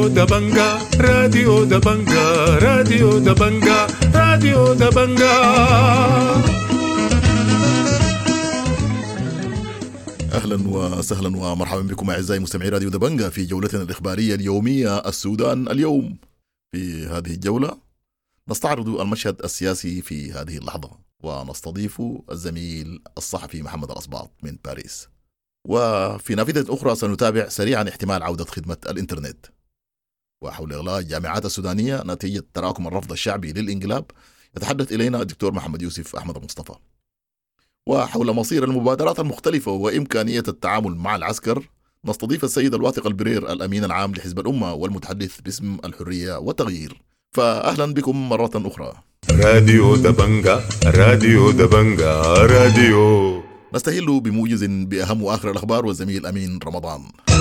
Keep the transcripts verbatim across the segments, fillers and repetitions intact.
راديو دبنجا راديو دبنجا راديو دبنجا راديو دبنجا. أهلا وسهلا ومرحبا بكم أعزائي مستمعي راديو دبنجا في جولتنا الإخبارية اليومية السودان اليوم. في هذه الجولة نستعرض المشهد السياسي في هذه اللحظة ونستضيف الزميل الصحفي محمد الأصباط من باريس. وفي نافذة أخرى سنتابع سريعا احتمال عودة خدمة الإنترنت، وحول إغلاق الجامعات السودانية نتيجة تراكم الرفض الشعبي للإنقلاب يتحدث إلينا الدكتور محمد يوسف أحمد المصطفى. وحول مصير المبادرات المختلفة وإمكانية التعامل مع العسكر نستضيف السيد الواثق البرير الأمين العام لحزب الأمة والمتحدث باسم الحرية والتغيير. فأهلا بكم مرة أخرى. راديو دبنجا راديو دبنجا راديو. نستهل بموجز بأهم وآخر الأخبار والزميل أمين رمضان.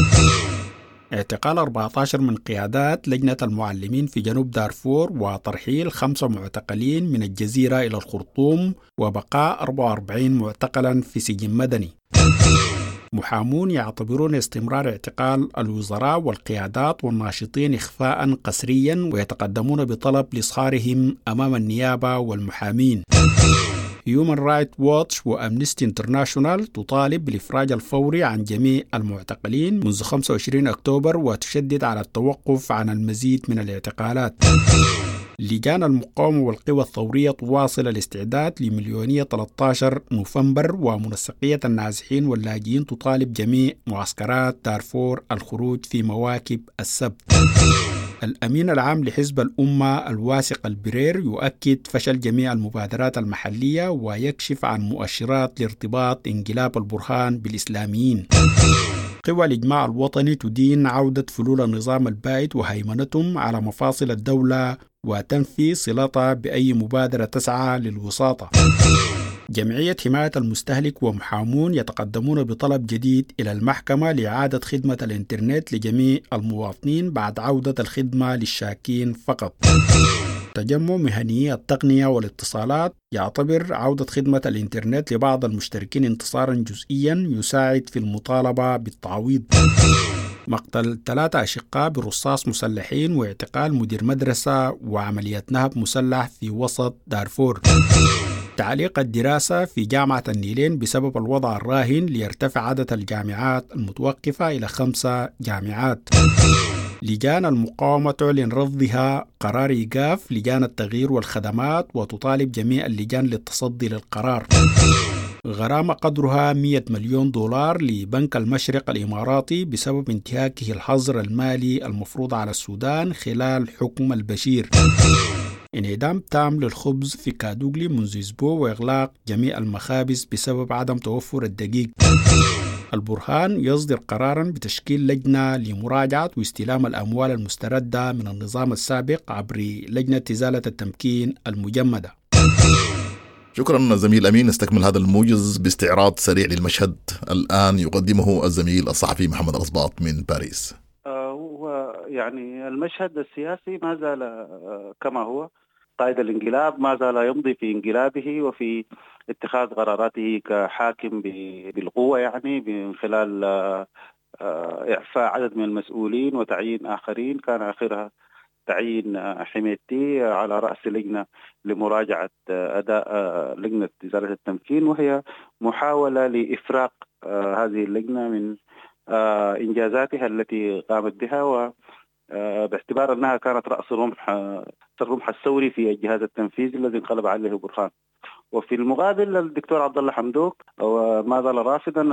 اعتقال أربعة عشر من قيادات لجنة المعلمين في جنوب دارفور وترحيل خمسة معتقلين من الجزيرة إلى الخرطوم وبقاء أربعة وأربعين معتقلا في سجن مدني. محامون يعتبرون استمرار اعتقال الوزراء والقيادات والناشطين إخفاء قسريا ويتقدمون بطلب لإصهارهم أمام النيابة والمحامين. Human Rights Watch وأمنستي انترناشونال تطالب بالإفراج الفوري عن جميع المعتقلين منذ خمسة وعشرين أكتوبر وتشدد على التوقف عن المزيد من الاعتقالات. لجان المقاومة والقوى الثورية تواصل الاستعداد لمليونية ثلاثة عشر نوفمبر، ومنسقية النازحين واللاجئين تطالب جميع معسكرات دارفور الخروج في مواكب السبت. الأمين العام لحزب الأمة الواثق البرير يؤكد فشل جميع المبادرات المحلية ويكشف عن مؤشرات لارتباط انقلاب البرهان بالإسلاميين. قوى الإجماع الوطني تدين عودة فلول النظام البائد وهيمنتهم على مفاصل الدولة وتنفي صلتها بأي مبادرة تسعى للوساطة. جمعية حماية المستهلك ومحامون يتقدمون بطلب جديد إلى المحكمة لإعادة خدمة الإنترنت لجميع المواطنين بعد عودة الخدمة للشاكين فقط. تجمع مهنيي التقنية والاتصالات يعتبر عودة خدمة الإنترنت لبعض المشتركين انتصارا جزئيا يساعد في المطالبة بالتعويض. مقتل ثلاثة أشقاء برصاص مسلحين واعتقال مدير مدرسة وعملية نهب مسلح في وسط دارفور. تعليق الدراسة في جامعة النيلين بسبب الوضع الراهن ليرتفع عدد الجامعات المتوقفة إلى خمسة جامعات. لجان المقاومة تعلن رفضها قرار إيقاف لجان التغيير والخدمات وتطالب جميع اللجان للتصدي للقرار. غرامة قدرها مئة مليون دولار لبنك المشرق الإماراتي بسبب انتهاكه الحظر المالي المفروض على السودان خلال حكم البشير. انعدام تام للخبز في كادوغلي منذ أسبوع وإغلاق جميع المخابز بسبب عدم توفر الدقيق. البرهان يصدر قرارا بتشكيل لجنة لمراجعة واستلام الأموال المستردة من النظام السابق عبر لجنة إزالة التمكين المجمدة. شكرا زميل أمين. نستكمل هذا الموجز باستعراض سريع للمشهد الآن يقدمه الزميل الصحفي محمد الأصباط من باريس. هو يعني المشهد السياسي ما زال كما هو. قائد الانقلاب ما زال يمضي في انقلابه وفي اتخاذ قراراته كحاكم بالقوة، يعني من خلال إعفاء عدد من المسؤولين وتعيين آخرين، كان آخرها تعيين حميدتي على رأس لجنة لمراجعة أداء لجنة إزالة التمكين، وهي محاولة لإفراق هذه اللجنة من إنجازاتها التي قامت بها، وباعتبار أنها كانت رأس رمح الرمح الثوري في الجهاز التنفيذي الذي انقلب عليه برهان. وفي المقابل الدكتور عبد الله حمدوك ما زال رافضا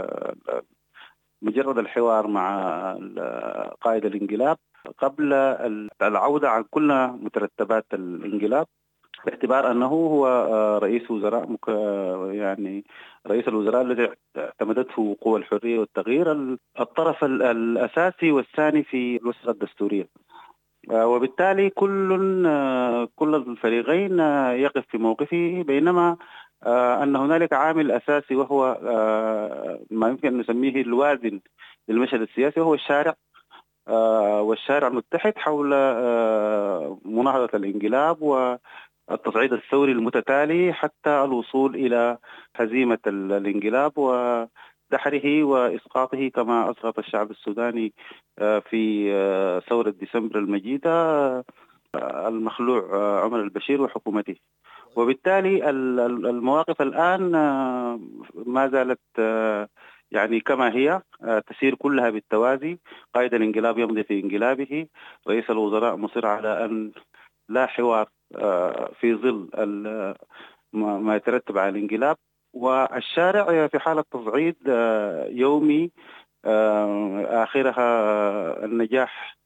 مجرد الحوار مع قائد الانقلاب قبل العودة عن كل مترتبات الانقلاب، باعتبار أنه هو رئيس وزراء مك... يعني رئيس الوزراء الذي اعتمدته قوى الحرية والتغيير، الطرف الأساسي والثاني في الوثيقة الدستورية. وبالتالي كل كل الفريقين يقف في موقفه، بينما أن هنالك عامل أساسي وهو ما يمكن أن نسميه الوازن للمشهد السياسي، وهو الشارع والشارع متحد حول مناهضة الانقلاب والتصعيد الثوري المتتالي حتى الوصول إلى هزيمة الانقلاب و دحره وإسقاطه كما أسقط الشعب السوداني في ثورة ديسمبر المجيدة المخلوع عمر البشير وحكومته. وبالتالي المواقف الآن ما زالت يعني كما هي، تسير كلها بالتوازي. قائد الانقلاب يمضي في انقلابه، رئيس الوزراء مصر على أن لا حوار في ظل ما يترتب على الانقلاب، والشارع في حالة تصعيد يومي آخرها النجاح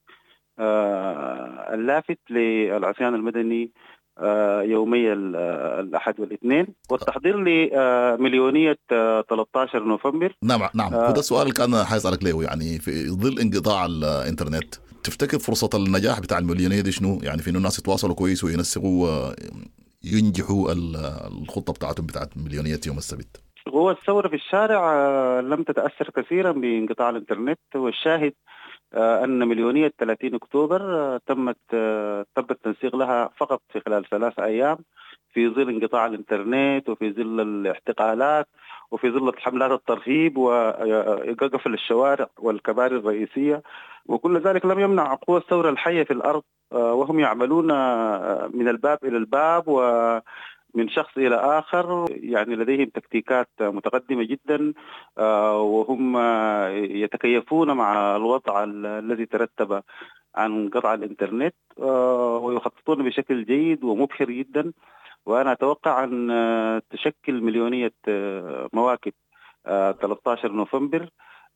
اللافت للعصيان المدني يومي الأحد والاثنين، والتحضير لمليونية ثلاثة عشر نوفمبر. نعم نعم آه هذا السؤال كان حيسألك له. يعني في ظل انقطاع الإنترنت تفتكر فرصة النجاح بتاع المليونية دي شنو؟ يعني في إنه الناس يتواصلوا كويس وينسقوا ينجحوا الخطة بتاعتهم بتاعت مليونية يوم السبت. هو الثورة في الشارع لم تتأثر كثيرا بانقطاع الإنترنت، والشاهد أن مليونية ثلاثين أكتوبر تمت تم التنسيق لها فقط في خلال ثلاث أيام في ظل انقطاع الإنترنت وفي ظل الاحتقالات وفي ظل حملات الترهيب وقفل الشوارع والكباري الرئيسية، وكل ذلك لم يمنع قوى الثورة الحية في الأرض، وهم يعملون من الباب إلى الباب ومن شخص إلى آخر. يعني لديهم تكتيكات متقدمة جدا، وهم يتكيفون مع الوضع الذي ترتب عن قطع الإنترنت، ويخططون بشكل جيد ومبهر جدا. وأنا أتوقع أن تشكل مليونية مواكب ثلاثة عشر نوفمبر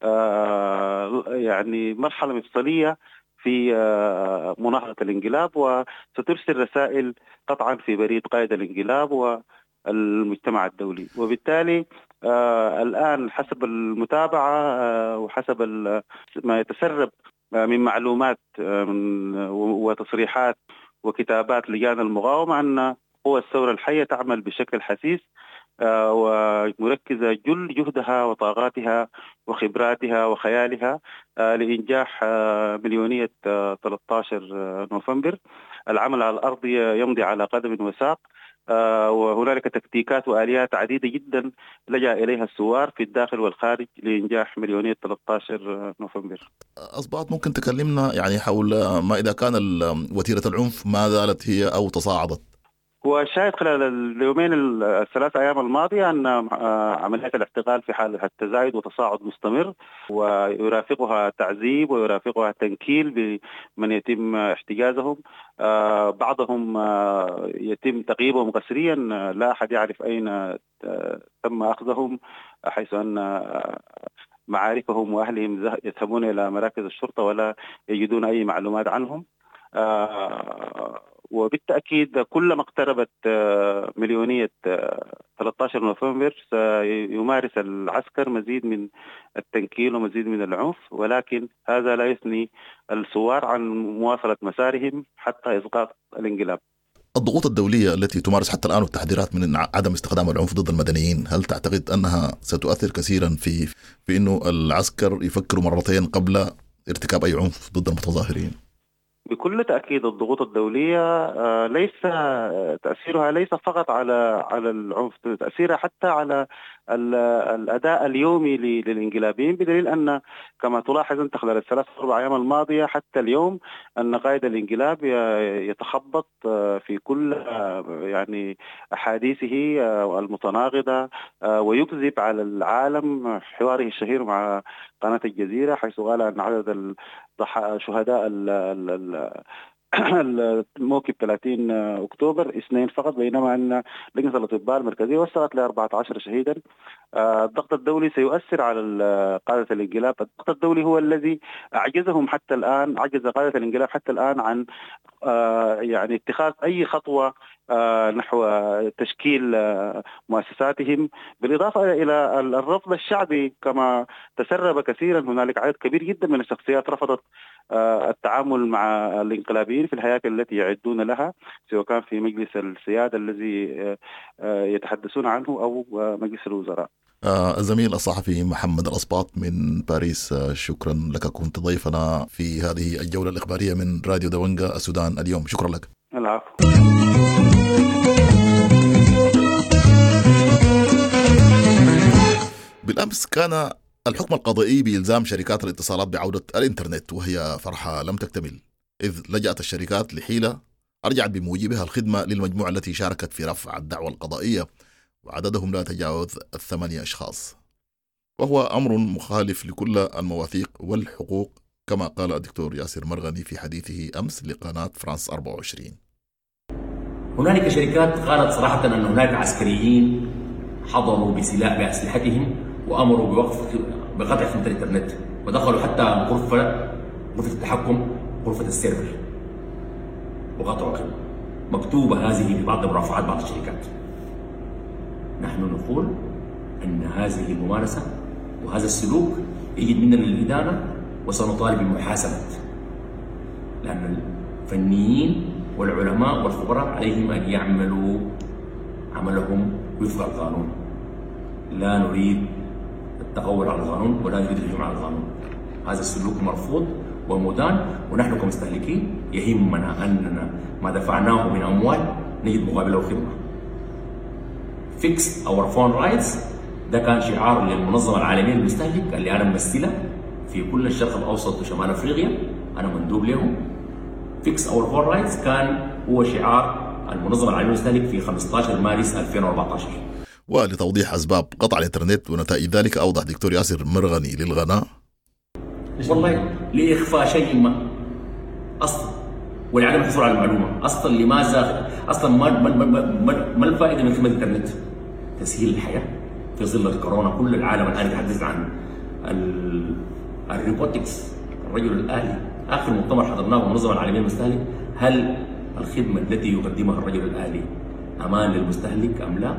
يعني مرحلة مفصلية في مناهضة الانقلاب، وسترسل رسائل قطعا في بريد قائد الانقلاب والمجتمع الدولي. وبالتالي الآن حسب المتابعة وحسب ما يتسرب من معلومات وتصريحات وكتابات لجان المقاومة أن قوى الثورة الحية تعمل بشكل حثيث ومركزة جل جهدها وطاقاتها وخبراتها وخيالها لإنجاح مليونية ثلاثة عشر نوفمبر. العمل على الأرض يمضي على قدم وساق، وهنالك تكتيكات وآليات عديدة جدا لجأ إليها الثوار في الداخل والخارج لإنجاح مليونية ثلاثة عشر نوفمبر. أصبحت ممكن تكلمنا يعني حول ما إذا كان وتيرة العنف ما زالت هي أو تصاعدت؟ وشاهد خلال اليومين الثلاث أيام الماضية أن عمليات الاحتقال في حالة تزايد وتصاعد مستمر، ويرافقها تعذيب ويرافقها تنكيل بمن يتم احتجازهم. بعضهم يتم تقييمهم قسريا، لا أحد يعرف أين تم أخذهم، حيث أن معارفهم وأهلهم يذهبون إلى مراكز الشرطة ولا يجدون أي معلومات عنهم. وبالتأكيد كلما اقتربت مليونية ثلاثة عشر نوفمبر سيمارس العسكر مزيد من التنكيل ومزيد من العنف، ولكن هذا لا يثني الثوار عن مواصلة مسارهم حتى إسقاط الانقلاب. الضغوط الدولية التي تمارس حتى الآن والتحذيرات من عدم استخدام العنف ضد المدنيين، هل تعتقد أنها ستؤثر كثيرا في في إنه العسكر يفكروا مرتين قبل ارتكاب أي عنف ضد المتظاهرين؟ بكل تأكيد الضغوط الدولية ليس تأثيرها ليس فقط على على العنف، تأثيرها حتى على الأداء اليومي للانقلابيين، بدليل أن كما تلاحظ أنت خلال الثلاث أربع أيام الماضية حتى اليوم أن قائد الانقلاب يتخبط في كل يعني أحاديثه المتناقضة ويكذب على العالم. حواره الشهير مع قناة الجزيرة حيث قال أن عدد شهداء الموكب ثلاثين أكتوبر اثنين فقط، بينما أن لجنة الأطباء المركزية وصلت ل أربعة عشر شهيدا. الضغط الدولي سيؤثر على قادة الانقلاب. الضغط الدولي هو الذي أعجزهم حتى الآن، عجز قادة الانقلاب حتى الآن عن يعني اتخاذ أي خطوة نحو تشكيل مؤسساتهم، بالإضافة إلى الرفض الشعبي كما تسرب كثيرا. هنالك عدد كبير جدا من الشخصيات رفضت التعامل مع الانقلابيين في الهياكل التي يعدون لها، سواء كان في مجلس السيادة الذي يتحدثون عنه أو مجلس الوزراء. الزميل الصحفي محمد الأسباط من باريس، شكرا لك، كنت ضيفنا في هذه الجولة الإخبارية من راديو دبنجة السودان اليوم. شكرا لك. العفو. بالأمس كان الحكم القضائي بإلزام شركات الاتصالات بعودة الإنترنت وهي فرحة لم تكتمل، إذ لجأت الشركات لحيلة أرجعت بموجبها الخدمة للمجموعة التي شاركت في رفع الدعوى القضائية، وعددهم لا يتجاوز الثمانية أشخاص، وهو أمر مخالف لكل المواثيق والحقوق كما قال الدكتور ياسر مرغني في حديثه أمس لقناة فرانس أربعة وعشرين. هنالك شركات قالت صراحة أن هناك عسكريين حضروا بسلاح بأسلحتهم وأمروا بوقف بقطع خدمة الإنترنت، ودخلوا حتى غرفة غرفة التحكم، غرفة السيرفر، وقطعوا الخدمة. مكتوبة هذه ببعض مرافعات بعض الشركات. نحن نقول أن هذه الممارسة وهذا السلوك يجب مننا للإدانة، وسنطالب بالمحاسبة، لأن الفنيين والعلماء والخبراء عليهم أن يعملوا عملهم وفق القانون. لا نريد التغول على القانون ولا نريد الهجوم على القانون. هذا السلوك مرفوض ومدان، ونحن كمستهلكين يهمنا أننا ما دفعناه من أموال نجد مقابله خدمة. Fix our phone rights ده كان شعار للمنظمة العالمية للمستهلك اللي أنا ممثلة في كل الشرق الأوسط وشمال أفريقيا، أنا مندوب لهم. Fix our phone rights كان هو شعار المنظمة العالمية للمستهلك في خمسة عشر مارس ألفين وأربعة عشر. ولتوضيح أسباب قطع الإنترنت ونتائج ذلك أوضح دكتور ياسر مرغني للغناء: والله لإخفاء شيء ما أصلا ولعدم الحصول على المعلومة. أصلا لماذا أصلا ما ما ما, ما, ما الفائدة من خدمة الإنترنت؟ تسهيل الحياة في ظل الكورونا. كل العالم الآن يتحدث عن الروبوتكس، الرجل الآلي. آخر مؤتمر حضرناه المنظمة العالمية للمستهلك، هل الخدمة التي يقدمها الرجل الآلي أمان للمستهلك أم لا؟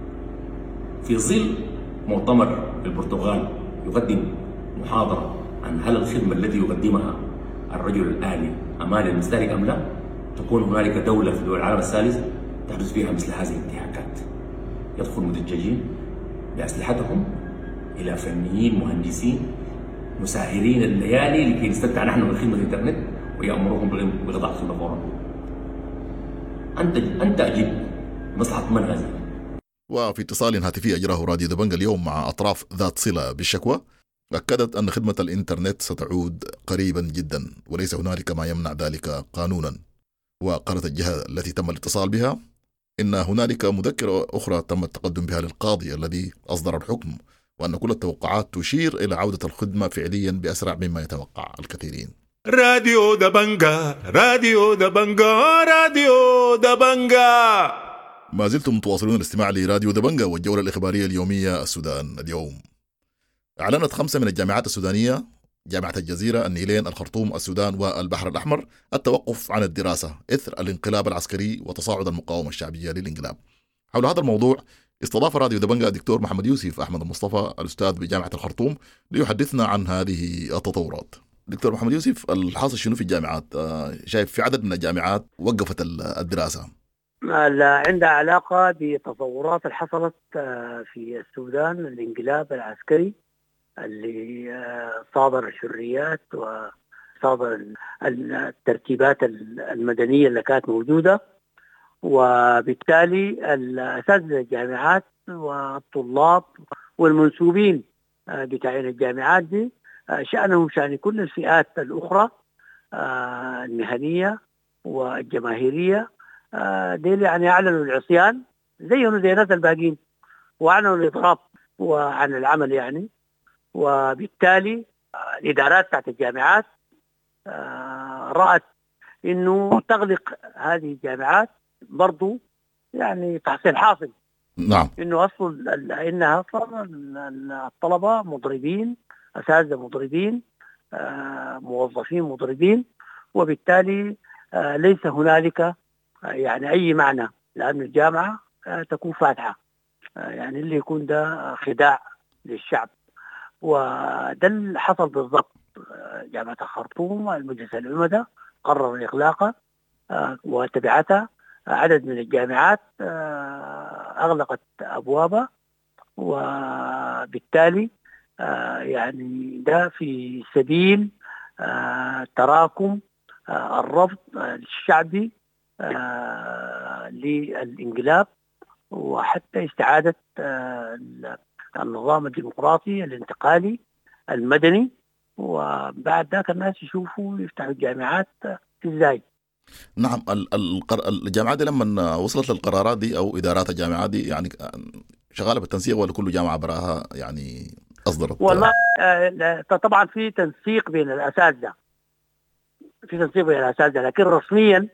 في ظل مؤتمر البرتغال يقدم محاضرة عن هل الخدمة التي يقدمها الرجل الآلي أمان للمستهلك أم لا، تكون هنالك دولة في دول العالم الثالث تحدث فيها مثل هذه الانتهاكات. يدخل مدججين بأسلحتهم إلى فنيين مهندسين مساهرين الليالي لكي نستمتع نحن من خدمة الإنترنت، ويأمرهم بقطع الخدمة فورا. أنت أنت أجيب مصلحة من هذه؟ وفي اتصال هاتفي أجراه راديو دبنجة اليوم مع أطراف ذات صلة بالشكوى، أكدت أن خدمة الإنترنت ستعود قريبا جدا وليس هنالك ما يمنع ذلك قانونا. وقالت الجهة التي تم الاتصال بها إن هنالك مذكرة أخرى تم التقدم بها للقاضي الذي أصدر الحكم، وأن كل التوقعات تشير إلى عودة الخدمة فعليا بأسرع مما يتوقع الكثيرين. راديو دبنجا راديو دبنجا راديو دبنجا. ما زلتم متواصلون الاستماع لراديو دبنجا والجولة الإخبارية اليومية السودان اليوم. أعلنت خمسة من الجامعات السودانية، جامعة الجزيرة، النيلين، الخرطوم، السودان والبحر الأحمر، التوقف عن الدراسة إثر الانقلاب العسكري وتصاعد المقاومة الشعبية للانقلاب. حول هذا الموضوع استضاف راديو دبنجا الدكتور محمد يوسف أحمد المصطفى الأستاذ بجامعة الخرطوم ليحدثنا عن هذه التطورات. دكتور محمد يوسف، الحاصل شنو في الجامعات؟ شايف في عدد من الجامعات وقفت الدراسة. عندها علاقة بتطورات اللي حصلت في السودان، الانقلاب العسكري اللي صادر الحريات وصادر الترتيبات المدنية اللي كانت موجودة، وبالتالي الأساتذة الجامعات والطلاب والمنسوبين بتاعين الجامعات دي شأنهم شأن كل الفئات الأخرى المهنية والجماهيرية، ديل يعني أعلنوا العصيان زيهم زي الناس الباقين، وأعلنوا الإضراب وعن العمل يعني. وبالتالي الإدارات بتاعت الجامعات رأت إنه تغلق هذه الجامعات برضو يعني تحصيل حاصل. نعم. إنه أصل إنها الطلبة مضربين، أساتذة مضربين، موظفين مضربين، وبالتالي ليس هنالك يعني أي معنى لأن الجامعة تكون فاتحة، يعني اللي يكون ده خداع للشعب. وده اللي حصل بالضبط. جامعة الخرطوم المجلس العمدة قرر إغلاقها وتبعتها عدد من الجامعات أغلقت أبوابها، وبالتالي يعني ده في سبيل تراكم الرفض الشعبي للانقلاب وحتى استعادة النظام الديمقراطي الانتقالي المدني، وبعد ذاك الناس يشوفوا يفتحوا الجامعات ازاي. نعم. الجامعات دي لما وصلت للقرارات دي او ادارات الجامعات دي يعني شغاله بالتنسيق ولا كل جامعه براها يعني اصدرت؟ والله طبعا في تنسيق بين الاساتذه، في تنسيق بين الاساتذه، لكن رسميا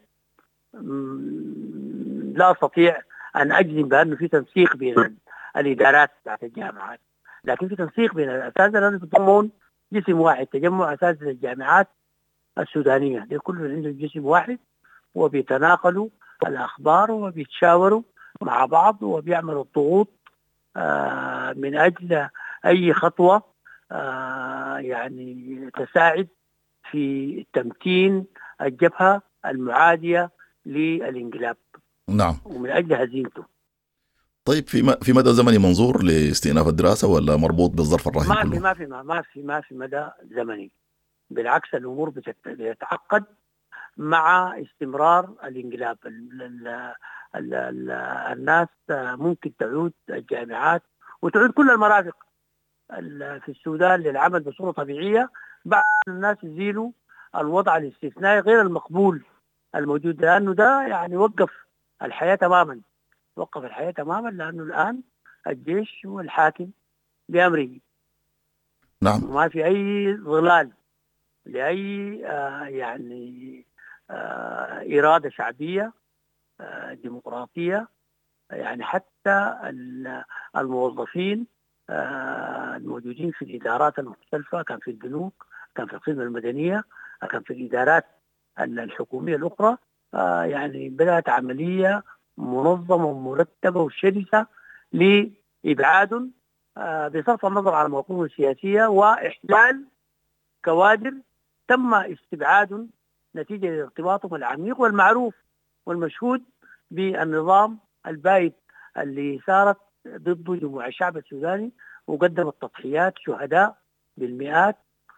لا استطيع ان اجزم بانه في تنسيق بين الادارات بتاعت الجامعات، لكن في تنسيق بين الاساتذه لازم يضمون جسم واحد، تجمع اساتذه الجامعات السودانيه دي كلهم عندهم جسم واحد، وبيتناقلوا الاخبار وبيتشاوروا مع بعض وبيعملوا الضغوط آه من اجل اي خطوه آه يعني تساعد في تمكين الجبهه المعاديه للانقلاب. نعم. ومن اجل هزيمته. طيب في في مدى زمني منظور لاستئناف الدراسه ولا مربوط بالظرف الراهن ما كله؟ في ما في ما في ما في مدى زمني، بالعكس الامور بتتعقد مع استمرار الانقلاب. ال ال ال ال الناس ممكن تعود الجامعات وتعود كل المرافق في السودان للعمل بصوره طبيعيه بعد الناس يزيلوا الوضع الاستثنائي غير المقبول الموجود، لانه ده يعني وقف الحياه تماما، وقف الحياه تماما، لانه الان الجيش هو الحاكم بامره. نعم. ما في اي ظلال لاي آه يعني آه اراده شعبيه آه ديمقراطيه. يعني حتى الموظفين آه الموجودين في الادارات المختلفه، كان في البنوك، كان في الخدمه المدنيه، كان في الادارات الحكوميه الاخرى، آه يعني بدات عمليه منظمه ومرتبه وشرسه لابعاد آه بصرف النظر عن المواقف السياسيه واحلال كوادر تم استبعاد نتيجه لارتباطهم العميق والمعروف والمشهود بالنظام البائد اللي صارت ضده جموع الشعب السوداني، وقدمت تضحيات شهداء بالمئات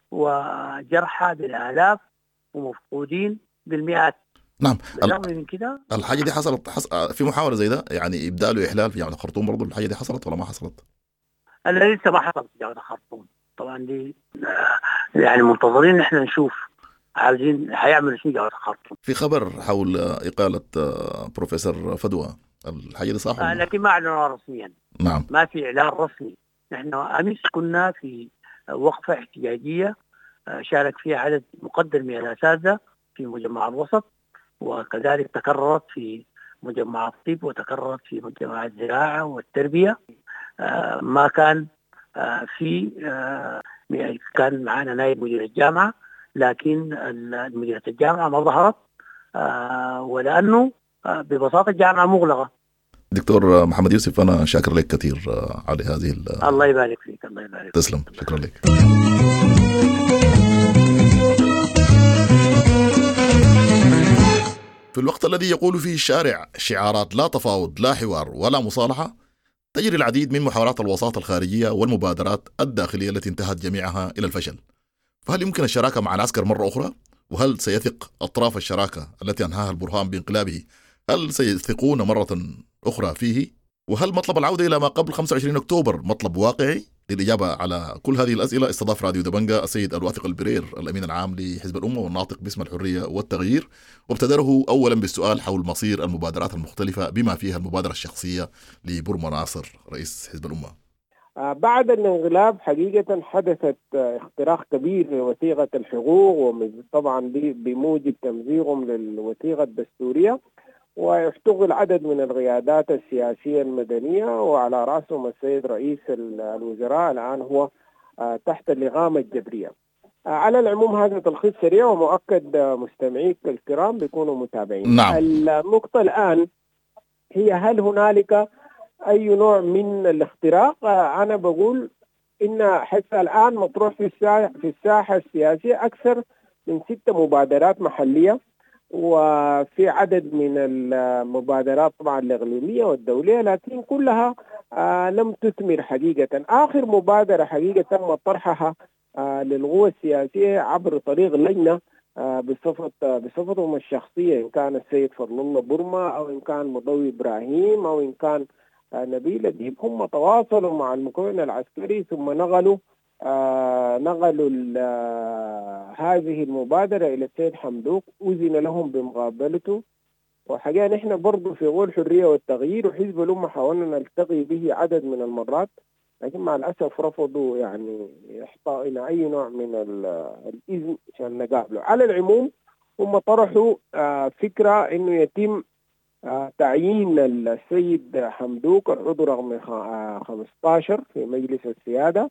وجرحى بالالاف ومفقودين بالمئات. نعم. بالرغم من كده الحاجه دي حصلت حص... في محاوله زي ده يعني ابدال واحلال في جامعه الخرطوم، برضه الحاجه دي حصلت ولا ما حصلت؟ اللي لسه ما حصلت في جامعه الخرطوم طبعا، دي يعني منتظرين نحن نشوف عايزين هيعملوا شيء جامعه الخرطوم. في خبر حول اقاله بروفيسور فدوى، الحاجه دي صح؟ آه لكن ما اعلنوا رسميا. نعم. ما في اعلان رسمي. نحن امس كنا في وقفه احتجاجيه شارك فيها عدد مقدر من الاساتذه في مجمع الوسط، وكذلك تكررت في مجمع الطب، وتكررت في مجمع الزراعه والتربيه. آه ما كان آه في آه كان معنا نائب مدير الجامعه، لكن مديرة الجامعه ما ظهرت آه ولانه آه ببساطه الجامعه مغلقه. دكتور محمد يوسف، انا شاكر لك كثير على هذه. الله يبارك فيك. الله يبارك فيك. تسلم. شكرا لك. في الوقت الذي يقول فيه الشارع شعارات لا تفاوض لا حوار ولا مصالحة، تجري العديد من محاولات الوساطة الخارجية والمبادرات الداخلية التي انتهت جميعها إلى الفشل. فهل يمكن الشراكة مع العسكر مرة أخرى؟ وهل سيثق أطراف الشراكة التي أنهاها البرهان بانقلابه، هل سيثقون مرة أخرى فيه؟ وهل مطلب العودة إلى ما قبل خمسة وعشرين أكتوبر مطلب واقعي؟ للإجابة على كل هذه الأسئلة استضاف راديو دبنجة السيد الواثق البرير، الأمين العام لحزب الأمة والناطق باسم الحرية والتغيير، وابتدره أولا بالسؤال حول مصير المبادرات المختلفة بما فيها المبادرة الشخصية لبرما ناصر رئيس حزب الأمة. بعد الانقلاب حقيقة حدثت اختراق كبير في وثيقة الحقوق، وطبعا بموجب تمزيقهم للوثيقة الدستورية، ويشتغل عدد من القيادات السياسية المدنية، وعلى رأسهم السيد رئيس الوزراء الآن هو تحت الإقامة الجبرية. على العموم هذا تلخيص سريع، ومؤكد مستمعيك الكرام بيكونوا متابعين. نعم. النقطة الآن هي هل هنالك أي نوع من الاختراق؟ أنا بقول إن حتى الآن مطروح في الساحة في الساحة السياسية أكثر من ستة مبادرات محلية، وفي عدد من المبادرات طبعا الإقليمية والدولية، لكن كلها آه لم تثمر حقيقة. آخر مبادرة حقيقة تم طرحها آه للقوى السياسية عبر طريق لجنة آه بصفة آه بصفتهم الشخصية، إن كان السيد فضل الله برما أو إن كان مضوي إبراهيم أو إن كان آه نبيل أديب، هم تواصلوا مع المكون العسكري ثم نقلوا آه نقلوا هذه المبادرة إلى السيد حمدوك، أذن لهم بمقابلته. وحقيقة نحن برضو في غول الحرية والتغيير وحزب الأمة حاولنا نلتقي به عدد من المرات، لكن مع الأسف رفضوا يعني إحطائنا أي نوع من الإذن عشان نقابله. على العموم هم طرحوا آه فكرة إنه يتم آه تعيين السيد حمدوك العضو رقم خمسة عشر في مجلس السيادة،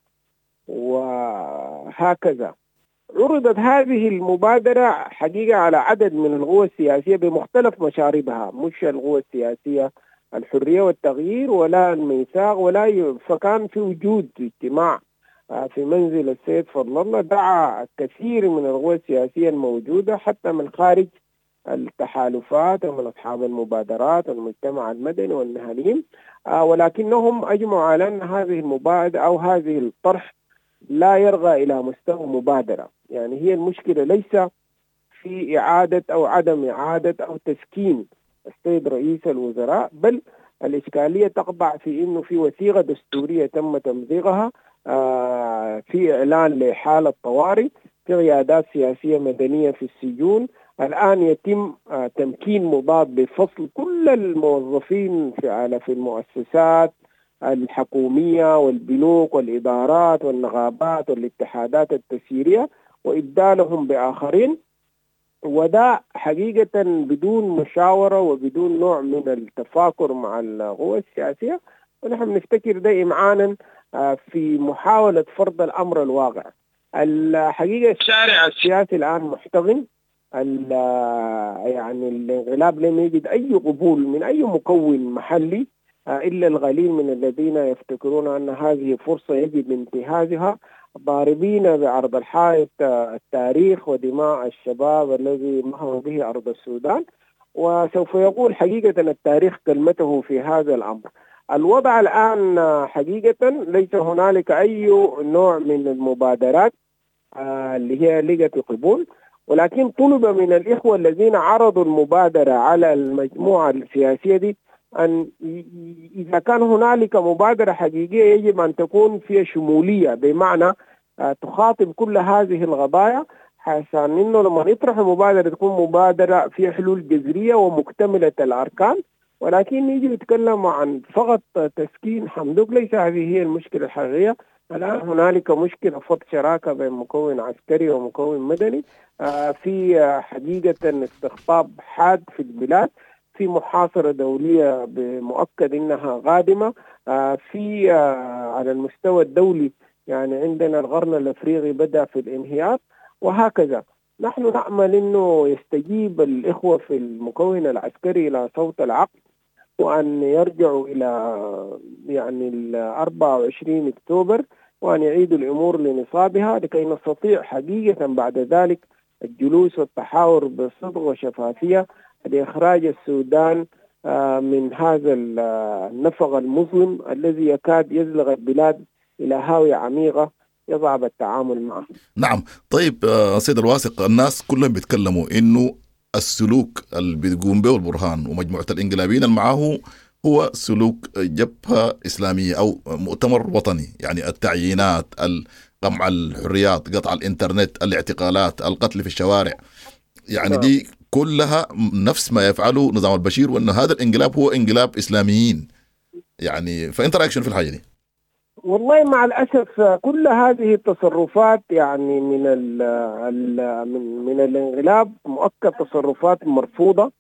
وهكذا عرضت هذه المبادرة حقيقة على عدد من القوى السياسية بمختلف مشاربها، مش القوى السياسية الحرية والتغيير ولا الميثاق ولا ي... فكان في وجود اجتماع في منزل السيد فضل الله دعا كثير من القوى السياسية الموجودة حتى من خارج التحالفات ومن أصحاب المبادرات والمجتمع المدني والمهنيين، ولكنهم أجمعوا على أن هذه المبادرة أو هذه الطرح لا يرغى إلى مستوى مبادرة. يعني هي المشكلة ليس في إعادة أو عدم إعادة أو تسكين السيد رئيس الوزراء، بل الإشكالية تقبع في إنه في وثيقة دستورية تم تمضيغها في إعلان لحالة طوارئ في قيادات سياسية مدنية في السجون. الآن يتم تمكين مضاد بفصل كل الموظفين في في المؤسسات الحكومية والبنوك والإدارات والنقابات والاتحادات التسييرية وإبدالهم بآخرين، وده حقيقة بدون مشاورة وبدون نوع من التفاكر مع القوى السياسية. ونحن نفتكر ده إمعانا في محاولة فرض الأمر الواقع. الحقيقة الشارع السياسي الآن محتضن، يعني الانقلاب لم يجد أي قبول من أي مكون محلي إلا القليل من الذين يفتكرون أن هذه فرصة يجب انتهازها، ضاربين بعرض الحائط التاريخ ودماء الشباب الذي مهر به أرض السودان. وسوف يقول حقيقة التاريخ كلمته في هذا الأمر. الوضع الآن حقيقة ليس هنالك أي نوع من المبادرات اللي هي لقت قبول، ولكن طلب من الإخوة الذين عرضوا المبادرة على المجموعة السياسية دي أن إذا كان هنالك مبادرة حقيقية يجب أن تكون فيها شمولية، بمعنى تخاطب كل هذه القضايا، عشان إنه لما نطرح مبادرة تكون مبادرة فيها حلول جذرية ومكتملة الأركان. ولكن يجي يتكلم عن فقط تسكين حمدوك، ليس هذه هي المشكلة الحقيقية. الآن هنالك مشكلة فض شراكة بين مكون عسكري ومكون مدني، في حقيقة استقطاب حاد في البلاد، في محاصرة دولية بمؤكد إنها قادمة، في على المستوى الدولي يعني عندنا القرن الأفريقي بدأ في الانهيار، وهكذا. نحن نأمل إنه يستجيب الإخوة في المكون العسكري إلى صوت العقل، وأن يرجعوا إلى يعني الأربعة وعشرين أكتوبر وأن يعيدوا الأمور لنصابها، لكي نستطيع حقيقة بعد ذلك الجلوس والتحاور بصدق وشفافية لإخراج السودان من هذا النفق المظلم الذي يكاد يزلق البلاد إلى هاوية عميقة يصعب التعامل معه. نعم. طيب سيد الواثق، الناس كلهم بيتكلموا إنه السلوك اللي بيقوم به البرهان ومجموعة الإنقلابيين اللي معه هو سلوك جبهة إسلامية أو مؤتمر وطني، يعني التعيينات، قمع الحريات، قطع الإنترنت، الاعتقالات، القتل في الشوارع، يعني دي كلها نفس ما يفعله نظام البشير، وأن هذا الانقلاب هو انقلاب إسلاميين. يعني فأنت رأيك شنو في الحاجة دي؟ والله مع الأسف كل هذه التصرفات يعني من ال ال من, من الانقلاب مؤكد تصرفات مرفوضة،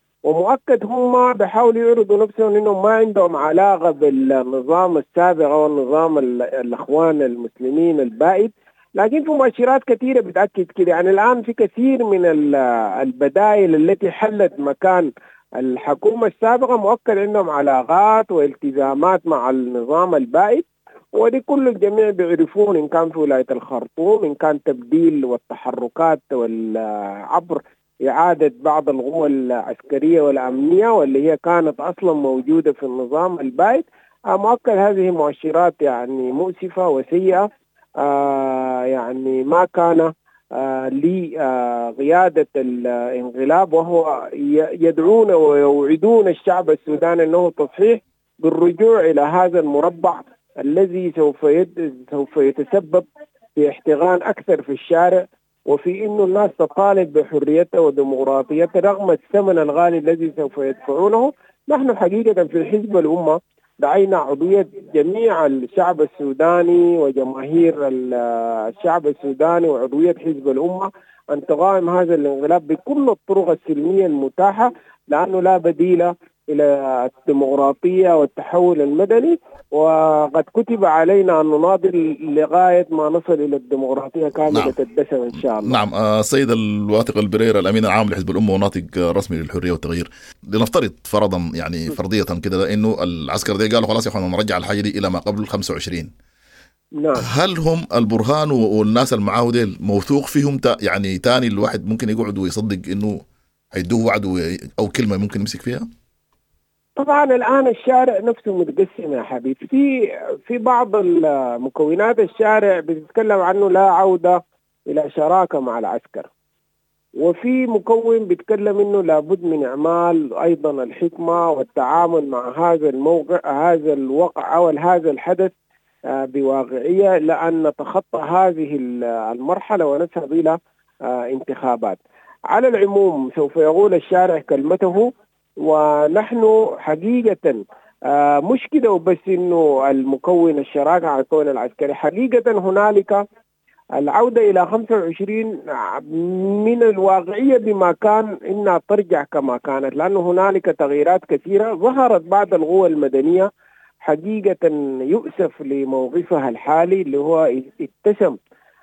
ومؤكد هم بيحاولوا يعرضوا نفسهم إنهم ما عندهم علاقة بالنظام السابق أو النظام الأخوان المسلمين البائد، لكن في مؤشرات كثيرة بتأكد كده. يعني الآن في كثير من البدائل التي حلت مكان الحكومة السابقة مؤكد عندهم علاقات والتزامات مع النظام البائد، ودي كل الجميع بيعرفون، إن كان في ولاية الخرطوم، إن كان تبديل والتحركات والعبر إعادة بعض القوى العسكرية والأمنية واللي هي كانت أصلا موجودة في النظام البائد. مؤكد هذه مؤشرات يعني مؤسفة وسيئة، آه يعني ما كان آه لقيادة الانقلاب، وهو يدعون ويوعدون الشعب السوداني أنه تصحيح بالرجوع إلى هذا المربع الذي سوف يد سوف يتسبب في احتغان أكثر في الشارع، وفي إنه الناس تطالب بحريتها وديمقراطيتها رغم الثمن الغالي الذي سوف يدفعونه. نحن حقيقة في حزب الأمة دعينا عضوية جميع الشعب السوداني وجماهير الشعب السوداني وعضوية حزب الأمة أن تقاوم هذا الانقلاب بكل الطرق السلمية المتاحة، لأنه لا بديل إلى الديمقراطية والتحول المدني، وقد كتب علينا أن نناضل لغاية ما نصل إلى الديمقراطية كاملة. نعم. الدسم إن شاء الله. نعم. السيد الواثق البرير الأمين العام لحزب الأمة وناطق رسمي للحرية والتغيير، لنفترض فرضا يعني فرضية كده إنه العسكر دي قالوا خلاص يا أخوانا نرجع الحاجة دي إلى ما قبل خمسة وعشرين. نعم. هل هم البرهان والناس المعاه ديل موثوق فيهم تا يعني تاني الواحد ممكن يقعد ويصدق إنه هيدوه وعد أو كلمة ممكن يمسك فيها؟ طبعا الآن الشارع نفسه متقسم يا حبيب. في في بعض المكونات الشارع بتتكلم عنه لا عودة إلى شراكة مع العسكر، وفي مكون بيتكلم إنه لابد من إعمال أيضا الحكمة والتعامل مع هذا الموقع هذا الوقع أو هذا الحدث بواقعية لأن نتخطى هذه المرحلة ونذهب إلى انتخابات. على العموم سوف يقول الشارع كلمته، ونحن حقيقة مش كده وبس إنه المكون الشراكة على الكون العسكري، حقيقة هنالك العودة إلى خمسة وعشرين من الواقعية بما كان إنها ترجع كما كانت، لأنه هنالك تغييرات كثيرة ظهرت بعد القوى المدنية. حقيقة يؤسف لموقفها الحالي اللي هو اتسم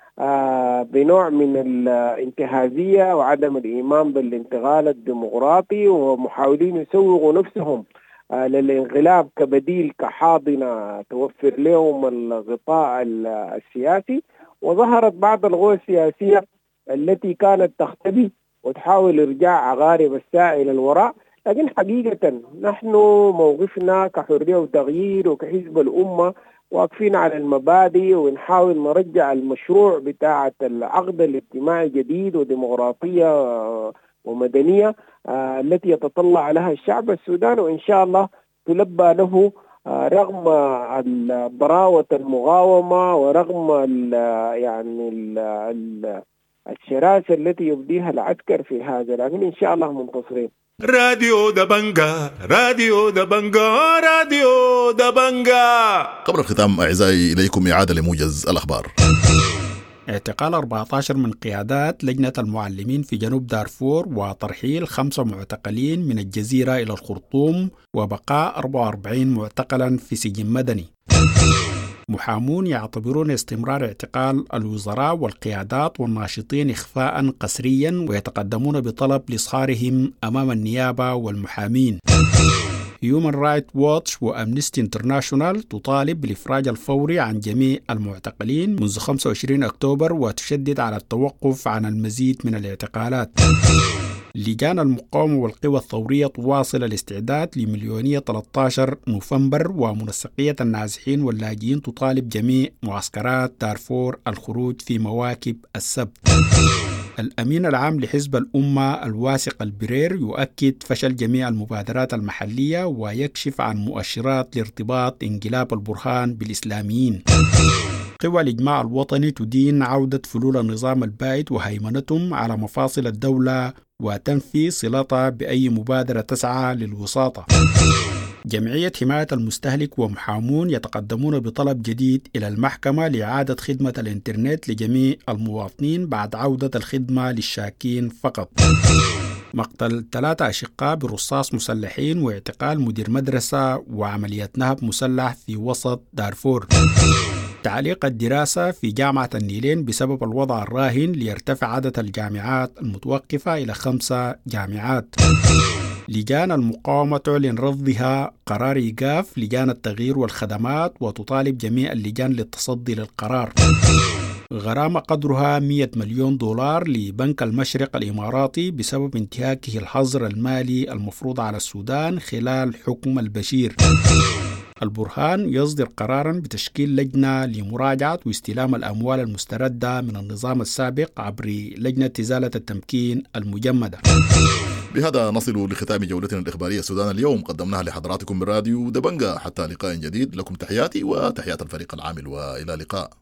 بنوع من الانتهازية وعدم الإيمان بالانتقال الديمقراطي، ومحاولين يسوغوا نفسهم للانقلاب كبديل كحاضنة توفر لهم الغطاء السياسي. وظهرت بعض القوى السياسية التي كانت تختبي وتحاول إرجاع عقارب الساعة إلى الوراء. لكن حقيقة نحن موقفنا كحرية وتغيير وكحزب الأمة واقفين على المبادئ، ونحاول نرجع المشروع بتاعة العقد الاجتماعي جديد وديمقراطية ومدنية التي يتطلع لها الشعب السوداني، وإن شاء الله تلبى له رغم ضراوة المقاومة ورغم ال يعني ال ال الشراسة التي يبديها العسكر في هذا، لكن إن شاء الله منتصرين. راديو دبنجا راديو دبنجا راديو دبنجا. قبل الختام أعزائي إليكم إعادة لموجز الأخبار. اعتقال أربعة عشر من قيادات لجنة المعلمين في جنوب دارفور وترحيل خمسة معتقلين من الجزيرة إلى الخرطوم وبقاء أربعة وأربعين معتقلا في سجن مدني. محامون يعتبرون استمرار اعتقال الوزراء والقيادات والناشطين إخفاء قسريا ويتقدمون بطلب لإصهارهم أمام النيابة والمحامين. Human Rights Watch وأمنستي انترناشونال تطالب بالإفراج الفوري عن جميع المعتقلين منذ خمسة وعشرين أكتوبر وتشدد على التوقف عن المزيد من الاعتقالات. لجان المقاومة والقوى الثورية تواصل الاستعداد لمليونية ثلاثة عشر نوفمبر، ومنسقية النازحين واللاجئين تطالب جميع معسكرات دارفور الخروج في مواكب السبت. الأمين العام لحزب الأمة الواثق البرير يؤكد فشل جميع المبادرات المحلية ويكشف عن مؤشرات لارتباط انقلاب البرهان بالإسلاميين. قوى الإجماع الوطني تدين عودة فلول النظام البائد وهيمنتهم على مفاصل الدولة وتنفي صلتها بأي مبادرة تسعى للوساطة. جمعية حماية المستهلك ومحامون يتقدمون بطلب جديد إلى المحكمة لإعادة خدمة الإنترنت لجميع المواطنين بعد عودة الخدمة للشاكين فقط. مقتل ثلاثة أشقاء برصاص مسلحين واعتقال مدير مدرسة وعملية نهب مسلح في وسط دارفور. تعليق الدراسة في جامعة النيلين بسبب الوضع الراهن ليرتفع عدد الجامعات المتوقفة إلى خمسة جامعات. لجان المقاومة تعلن رفضها قرار إيقاف لجان التغيير والخدمات وتطالب جميع اللجان للتصدي للقرار. غرامة قدرها مئة مليون دولار لبنك المشرق الإماراتي بسبب انتهاكه الحظر المالي المفروض على السودان خلال حكم البشير. البرهان يصدر قراراً بتشكيل لجنة لمراجعة واستلام الأموال المستردة من النظام السابق عبر لجنة إزالة التمكين المجمدة. بهذا نصل لختام جولتنا الإخبارية السودان اليوم، قدمناها لحضراتكم من راديو دبنجة. حتى لقاء جديد، لكم تحياتي وتحيات الفريق العامل، وإلى اللقاء.